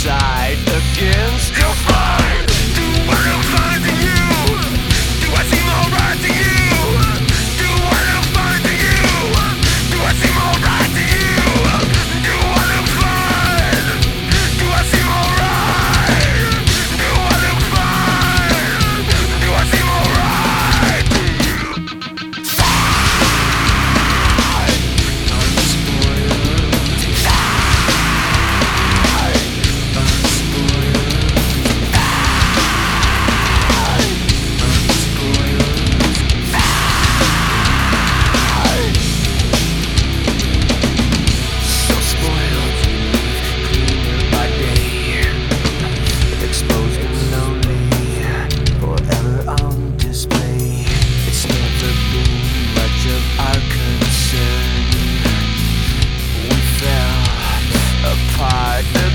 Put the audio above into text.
side against your fight. Do I look fine to you? Do I seem alright to you? Do I look fine to you? Do I seem alright to you? Do I look fine? Do I seem alright? Do I look fine? Do I seem alright to you? Apart.